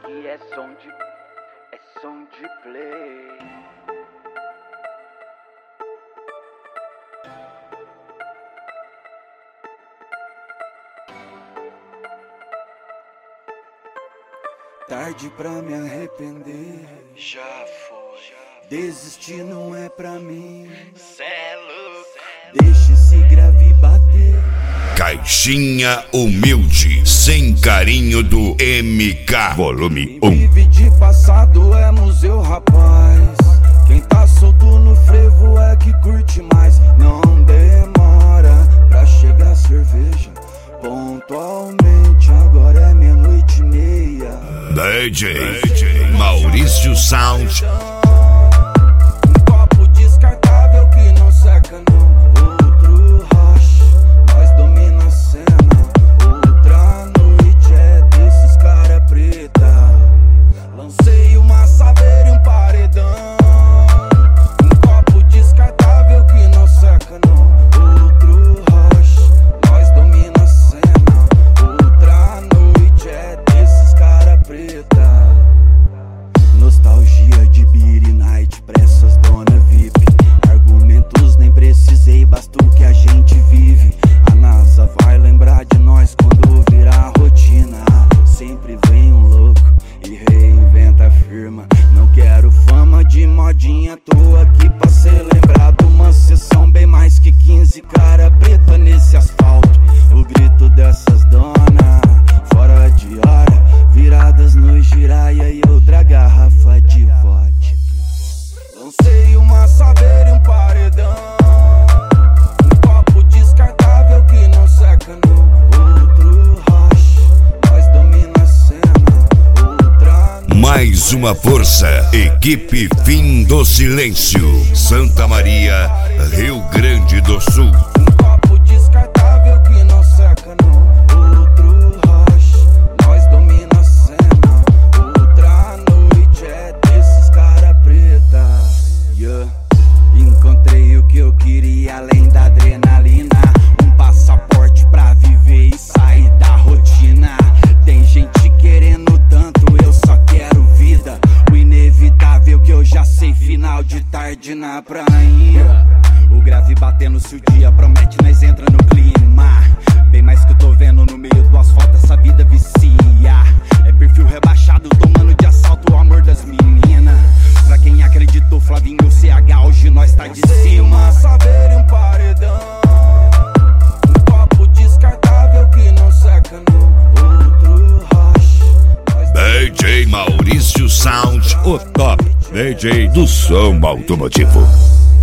aqui é som de play. Tarde pra me arrepender, Já foi, desistir não é pra mim. cê é louco. Deixa esse grave bater. Caixinha Humilde, sem carinho do MK, volume 1. Vive de passado é museu, rapaz. Quem tá solto no frevo é que curte mais. Não demora pra chegar a cerveja. Pontualmente, agora é 00:30. DJ Maurício Sound. Um copo descartável que não seca não. Outro rush, nós domina a cena. Outra noite é desses cara preta. Lancei uma saveira e um paredão. Um copo descartável que não seca não. Outro rush, nós domina a cena. Outra noite é desses cara preta. Nostalgia de Beer Night pra essas dona VIP. Argumentos nem precisei, basta o que a gente vive. A NASA vai lembrar de nós quando virar rotina. Sempre vem um louco e reinventa a firma. Não quero fama de modinha, tô aqui pra ser lembrado. Uma sessão bem mais que 15 cara preta nesse asfalto. O grito dessas donas, fora de hora, viradas no giraia e outra garrafa de vodka. Lancei uma saveira e um paredão. Um copo descartável que não seca não. Outro rush, nós domina a cena. Outra Mais uma força, equipe Fim do Silêncio, Santa Maria, Rio Grande do Sul. um copo descartável que não seca não. Outro rush, nós domina a cena. Outra noite é desses cara preta. Yeah. Encontrei o que eu queria além da adrenalina. Um passaporte pra viver e sair da rotina. Tem gente querendo tanto, eu só quero vida. O inevitável que eu já sei, final de tarde na prainha. O grave batendo se o dia promete, nós entra no clima. Bem mais que eu tô vendo no meio do asfalto, essa vida vicia. É perfil rebaixado, tomando de assalto o amor das meninas. Pra quem acreditou, Flavinho, CH, hoje nós tá de cima. Uma saveira e um paredão. Um copo descartável que não seca não. Outro rush, DJ Maurício Sound, o top DJ do som automotivo.